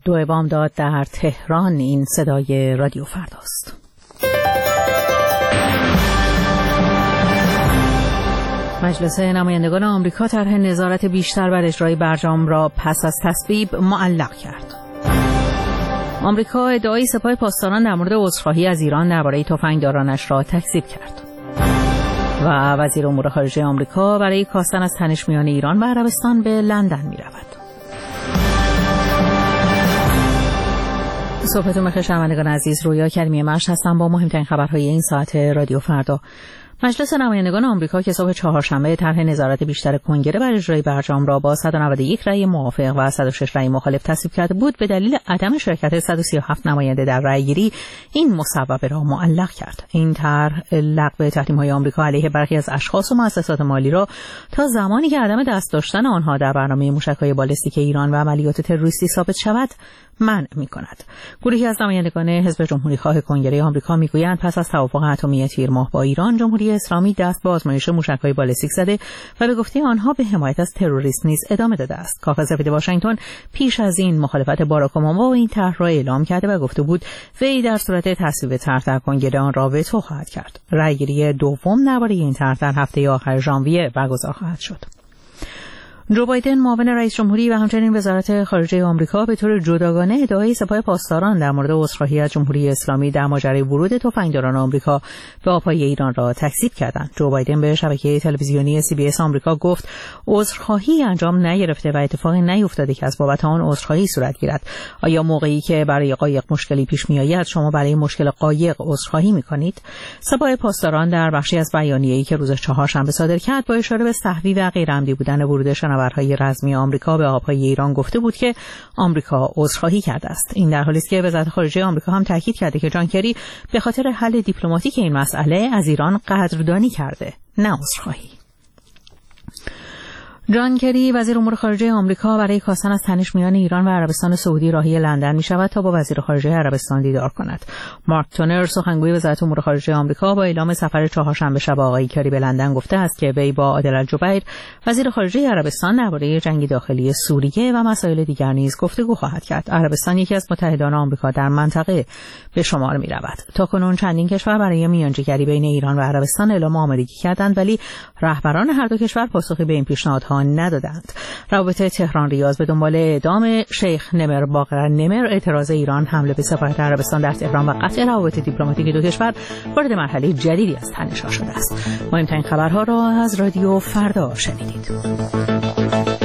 دو بامداد در تهران. این صدای رادیو فرداست. مجلس نمایندگان آمریکا طرح نظارت بیشتر بر اجرای برجام را پس از تصویب معلق کرد. آمریکا ادعای سپاه پاسداران در مورد عذرخواهی از ایران درباره تفنگدارانش را تکذیب کرد. و وزیر امور خارجه آمریکا برای کاستن از تنش میان ایران و عربستان به لندن می رود. صبحتون بخیر شنوندگان عزیز، رویا کریمی مشت هستم با مهمترین خبرهای این ساعت رادیو فردا. مجلس نمایندگان آمریکا که صبح چهارشنبه طرح نظارت بیشتر کنگره بر اجرای برجام را با 191 رأی موافق و 106 رأی مخالف تصویب کرده بود، به دلیل عدم شرکت 137 نماینده در رأیگیری این مصوبه را معلق کرد. این طرح لغو تحریم‌های آمریکا علیه برخی از اشخاص و مؤسسات مالی را تا زمانی که عدم دست داشتن آنها در برنامه موشک‌های بالستیک ایران و عملیات تروریستی ثابت شود منع می‌کند. گروهی از نمایندگان حزب جمهوری‌خواه کنگره آمریکا می‌گویند پس از توافق اتمی تیر ماه با ایران، جمهوری اسلامی دست به آزمایش موشک‌های بالستیک زده و به گفته آنها به حمایت از تروریسم نیز ادامه داده است. کاخ سفید واشنگتن پیش از این مخالفت باراک اوباما با این طرح را اعلام کرده و گفته بود وی در صورت تصویب طرح در کنگره آن را وتو خواهد کرد. رأیگیری دوم درباره این طرح در هفته آخر ژانویه برگزار خواهد شد. جو بایدن معاون رئیس جمهوری و همچنین وزارت خارجه آمریکا به طور جداگانه ادعای سپاه پاسداران در مورد عذرخواهی از جمهوری اسلامی در ماجرای ورود تفنگداران آمریکا به آبهای ایران را تکذیب کردند. جو بایدن به شبکه تلویزیونی CBS آمریکا گفت عذرخواهی انجام نگرفته و اتفاقی نیفتاده که از بابت آن عذرخواهی صورت گیرد. آیا موقعی که برای قایق مشکلی پیش میآید شما برای مشکل قایق عذرخواهی میکنید؟ سپاه پاسداران در بخشی از بیانیه‌ای که روز چهارشنبه صادر کرد با اشاره به سه‌وی و غیرعمدی بودن ورود شناورهای رزمی آمریکا به آبهای ایران گفته بود که آمریکا عذرخواهی کرده است. این در حالی است که وزارت خارجه آمریکا هم تاکید کرده که جان کری به خاطر حل دیپلماتیک این مسئله از ایران قدردانی کرده، نه عذرخواهی. جان کری وزیر امور خارجه آمریکا برای کاستن از تنش میان ایران و عربستان سعودی راهی لندن می شود تا با وزیر خارجه عربستان دیدار کند. مارک تونر سخنگوی وزارت امور خارجه آمریکا با اعلام سفر چهارشنبه شب آقای کری به لندن گفته است که وی با عادل الجبیر وزیر خارجه عربستان درباره جنگ داخلی سوریه و مسائل دیگر نیز گفتگو خواهد کرد. عربستان یکی از متحدان آمریکا در منطقه به شمار می رود. تاکنون چندین کشور برای میانجیگری بین ایران و عربستان اعلام آمادگی کردند، ولی رهبران هر دو کشور پاسخی به این پیشنهادها ندادند. روابط تهران ریاض به دنبال اعدام شیخ نمر باقر نمر، اعتراض ایران، حمله به سفارت عربستان در تهران و قطع روابط دیپلماتیک دو کشور وارد مرحله جدیدی از تنش‌ها شده است. مهمترین خبرها را از رادیو فردا شنیدید.